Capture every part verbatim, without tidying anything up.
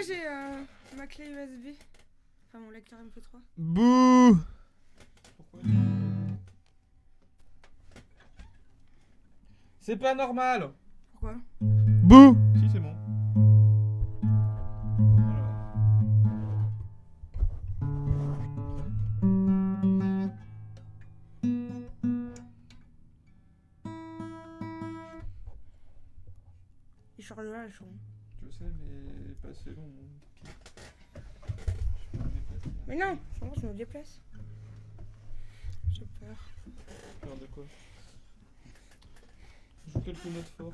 Eh, j'ai euh, ma clé U S B. Enfin, mon lecteur M P trois. Bouh. Pourquoi C'est pas normal. Pourquoi? Bouh. Si, c'est bon. Il sort de là, le son. Je sais, mais pas assez long. Mais non, c'est bon, je me déplace. J'ai peur. Peur de quoi? Je joue quelques notes fortes.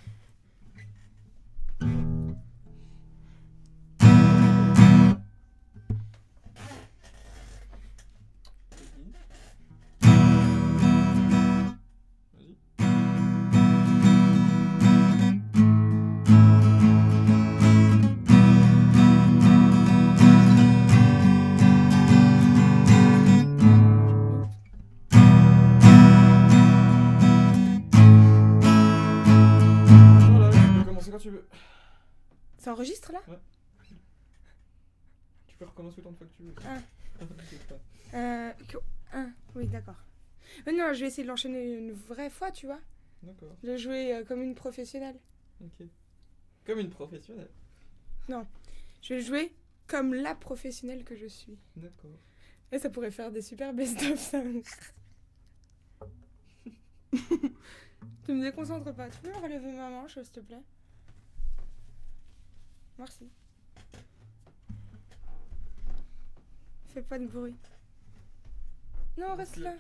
Quand tu veux. Ça enregistre là? Ouais. Tu peux recommencer autant de fois que tu veux. Ah. euh. Ah, oui, d'accord. Mais non, je vais essayer de l'enchaîner une vraie fois, tu vois. D'accord. De jouer euh, comme une professionnelle. Ok. Comme une professionnelle. Non, je vais jouer comme la professionnelle que je suis. D'accord. Et ça pourrait faire des super best-of, ça. Tu me déconcentres pas. Tu peux me relever ma manche, s'il te plaît? Merci. Fais pas de bruit. Non, reste là.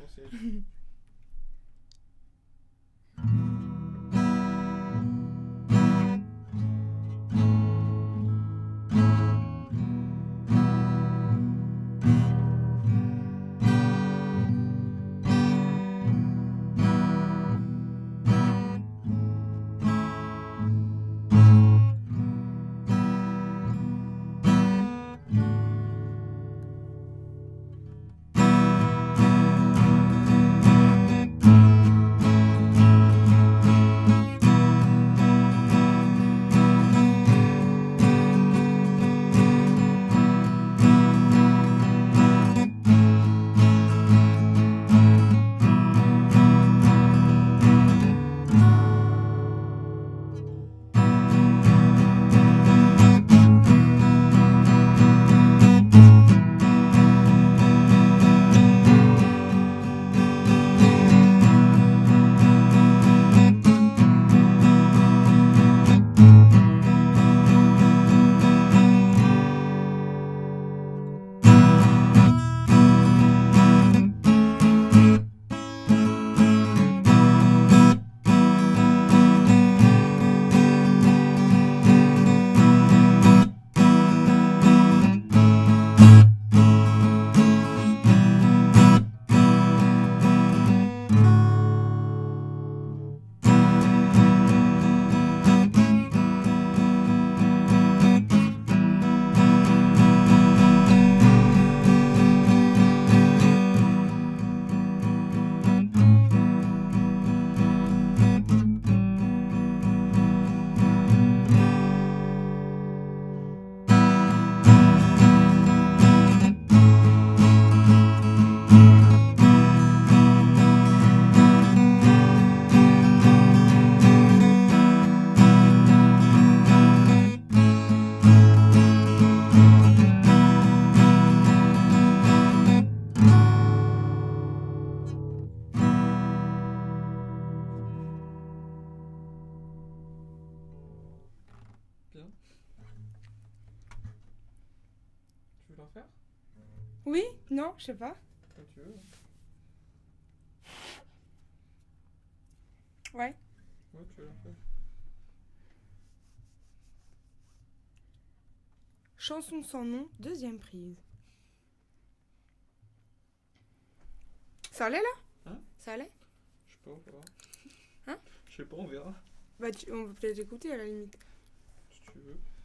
Oui? Non? Je sais pas. Quand tu veux. Ouais. Ouais, tu veux la faire. Chanson sans nom, deuxième prise. Ça allait là? Hein? Ça allait? Je sais pas, on verra. Hein? Je sais pas, on verra. Bah tu, on peut peut-être écouter à la limite. Si tu veux.